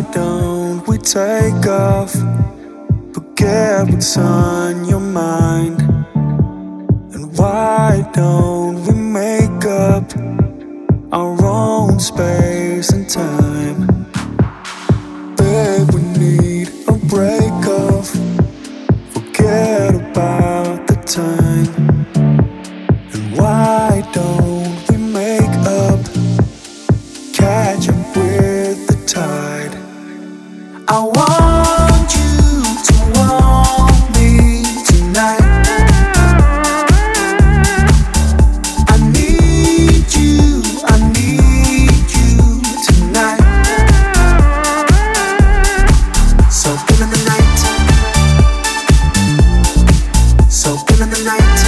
don't we take off? Forget what's on your mind. And why don't we make up our own space and time? Babe, we need a break off. Forget about the time. And why don't we make up? Catch up with the tide. I want you to want me tonight. I need you tonight. So give me the night. So give me the night.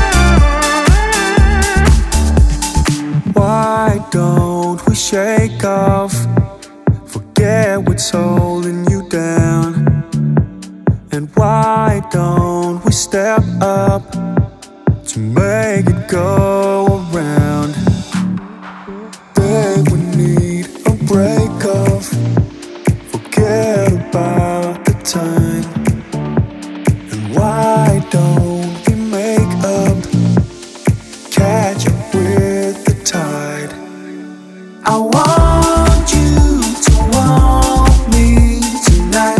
Why don't we shake off? Forget what's holding you down. And why don't we step up to make it go around? Babe, we need a break off. Forget about the time. And why don't we make up? Catch up with the tide. I want you to want me tonight.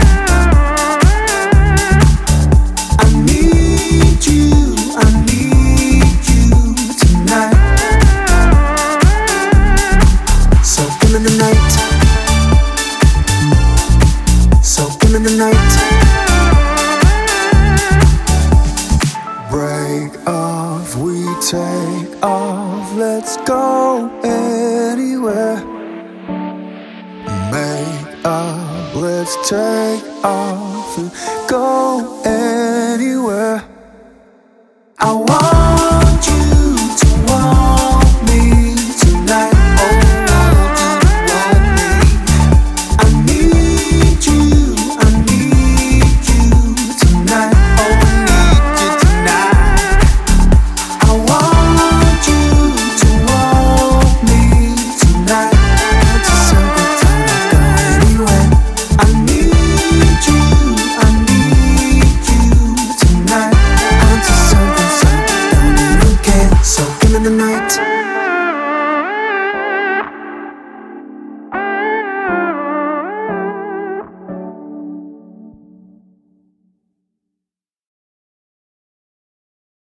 I need you tonight. So give me the night. So give me the night. Break off, we take off. Let's go anywhere. Make up, let's take off and go anywhere.